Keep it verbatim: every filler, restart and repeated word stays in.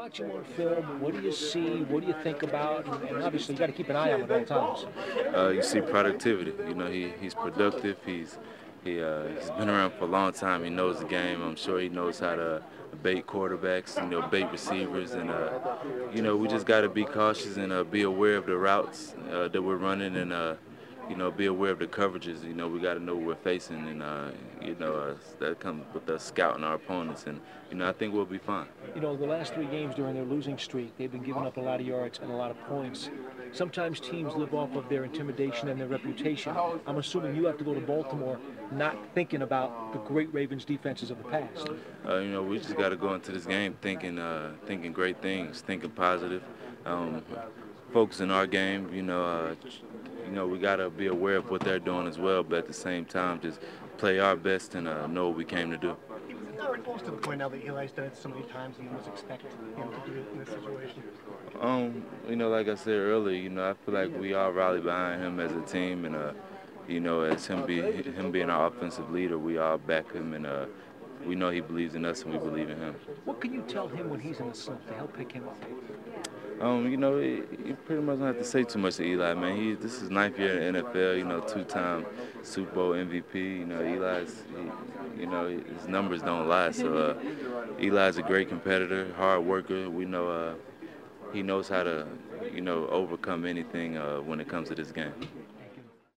watch him on film, what do you see? What do you think about? And, and obviously, you got to keep an eye on him at all times. Uh, you see productivity. You know, he, he's productive. He's he uh, he's been around for a long time. He knows the game. I'm sure he knows how to bait quarterbacks, you know, bait receivers, and uh, you know, we just got to be cautious and uh, be aware of the routes uh, that we're running, and uh, you know, be aware of the coverages. You know, we got to know what we're facing, and uh, you know, uh, that comes with us scouting our opponents, and you know, I think we'll be fine. You know, the last three games during their losing streak, they've been giving up a lot of yards and a lot of points. Sometimes teams live off of their intimidation and their reputation. I'm assuming you have to go to Baltimore not thinking about the great Ravens defenses of the past. Uh, you know, we just got to go into this game thinking, uh, thinking great things, thinking positive, um, focusing our game. You know, uh, you know, we got to be aware of what they're doing as well, but at the same time, just play our best and uh, know what we came to do. Are we close to the point now that Eli's done it so many times and you almost expect him to do it in this situation? Um, you know, like I said earlier, you know, I feel like we all rally behind him as a team, and uh, you know, as him be him being our offensive leader, we all back him, and uh, we know he believes in us and we believe in him. What can you tell him when he's in a slump to help pick him up? Um, you know, you pretty much don't have to say too much to Eli, man. He, this is ninth year in the N F L, you know, two-time Super Bowl M V P. You know, Eli's, he, you know, his numbers don't lie. So uh, Eli's a great competitor, hard worker. We know uh, he knows how to, you know, overcome anything uh, when it comes to this game.